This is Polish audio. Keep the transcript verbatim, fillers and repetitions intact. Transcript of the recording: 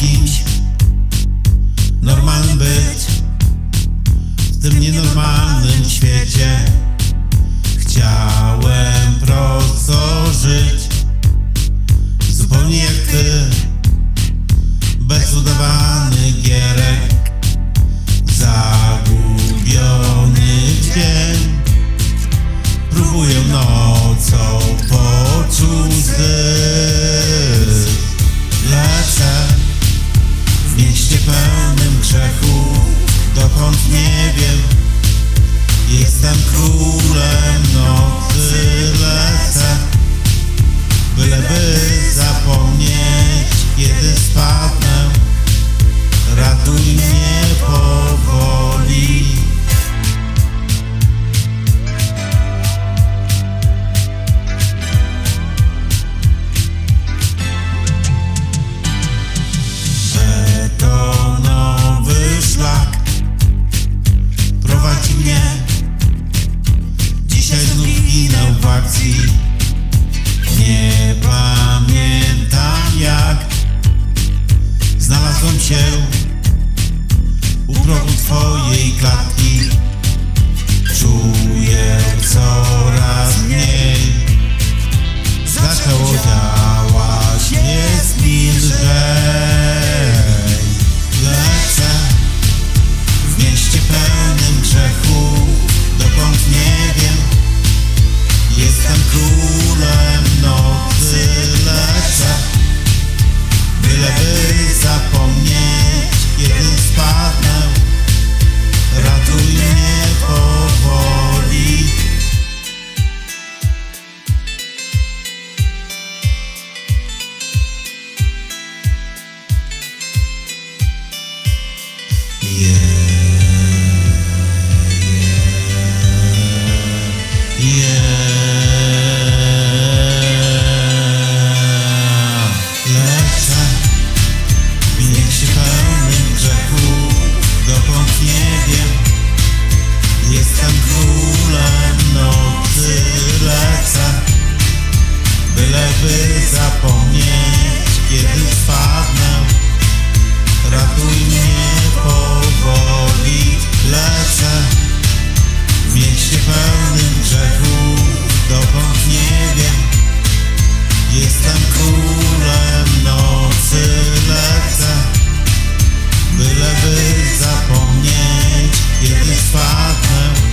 kimś normalnym być w tym nienormalnym świecie. Chciałem prosto żyć, zupełnie jak ty, bez udawanych gierek. Zagubiony dzień, próbuję nocą poczuć dych. Lecę w mieście pełnym grzechu, dokąd nie wiem. Jestem królem nocy, lecę, byleby zapomnieć, kiedy spadnę. Ratuj mnie powoli. Betonowy szlak prowadzi mnie. Dzisiaj znów ginę w akcji. Nie pamiętam jak znalazłem się u progu twojej klatki. Czuję coraz mniej, zaczęło działać, jest mi lżej. Lecę w mieście pełnym grzechu, dokąd nie wiem. Jestem królem nocy, lecę, byleby zapomnieć, kiedy spadnę. Ratuj mnie powoli. Yeah, yeah, yeah. Lecę w mieście pełnym grzechu, dokąd nie wiem. Jestem królem nocy, lecę, byleby zapomnieć, kiedy spadnę. Ratuj mnie powoli. Lecę w mieście pełnym grzechu, dokąd nie wiem. Jestem królem nocy, lecę, byleby zapomnieć, kiedy spadnę.